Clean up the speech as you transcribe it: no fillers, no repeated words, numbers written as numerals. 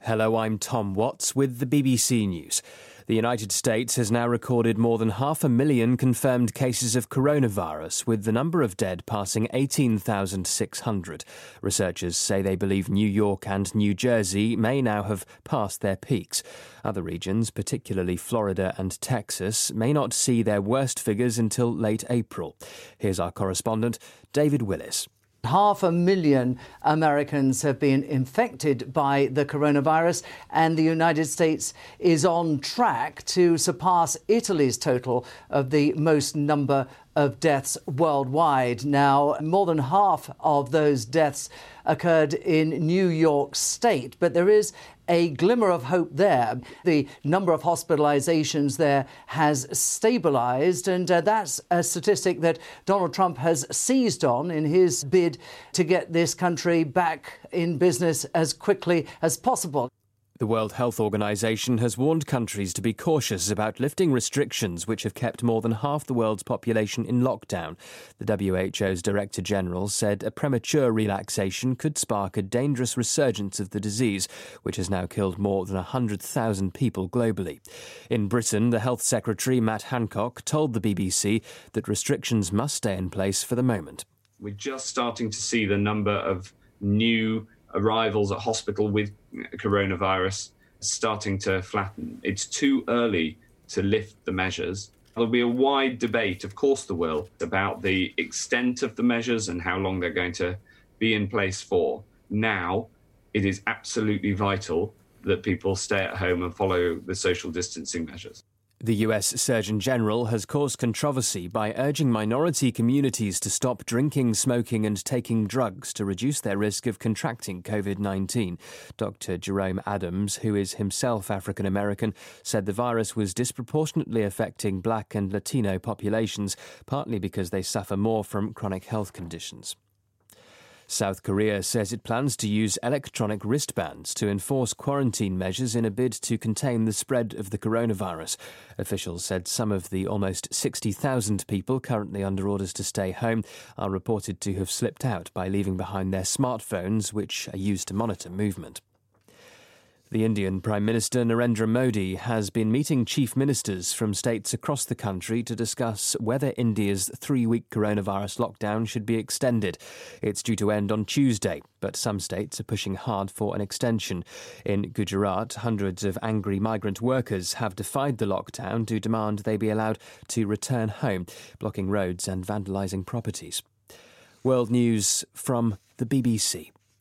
Hello, I'm Tom Watts with the BBC News. The United States has now recorded more than 500,000 confirmed cases of coronavirus, with the number of dead passing 18,600. Researchers say they believe New York and New Jersey may now have passed their peaks. Other regions, particularly Florida and Texas, may not see their worst figures until late April. Here's our correspondent, David Willis. 500,000 Americans have been infected by the coronavirus, and the United States is on track to surpass Italy's total of the most number of deaths worldwide. Now, more than half of those deaths occurred in New York State, but there is a glimmer of hope there. The number of hospitalizations there has stabilized, and that's a statistic that Donald Trump has seized on in his bid to get this country back in business as quickly as possible. The World Health Organization has warned countries to be cautious about lifting restrictions which have kept more than half the world's population in lockdown. The WHO's Director General said a premature relaxation could spark a dangerous resurgence of the disease, which has now killed more than 100,000 people globally. In Britain, the Health Secretary, Matt Hancock, told the BBC that restrictions must stay in place for the moment. We're just starting to see the number of new arrivals at hospital with coronavirus starting to flatten. It's too early to lift the measures. There'll be a wide debate, of course there will, about the extent of the measures and how long they're going to be in place for. Now, it is absolutely vital that people stay at home and follow the social distancing measures. The US Surgeon General has caused controversy by urging minority communities to stop drinking, smoking and taking drugs to reduce their risk of contracting COVID-19. Dr. Jerome Adams, who is himself African American, said the virus was disproportionately affecting Black and Latino populations, partly because they suffer more from chronic health conditions. South Korea says it plans to use electronic wristbands to enforce quarantine measures in a bid to contain the spread of the coronavirus. Officials said some of the almost 60,000 people currently under orders to stay home are reported to have slipped out by leaving behind their smartphones, which are used to monitor movement. The Indian Prime Minister Narendra Modi has been meeting chief ministers from states across the country to discuss whether India's 3-week coronavirus lockdown should be extended. It's due to end on Tuesday, but some states are pushing hard for an extension. In Gujarat, hundreds of angry migrant workers have defied the lockdown to demand they be allowed to return home, blocking roads and vandalising properties. World News from the BBC.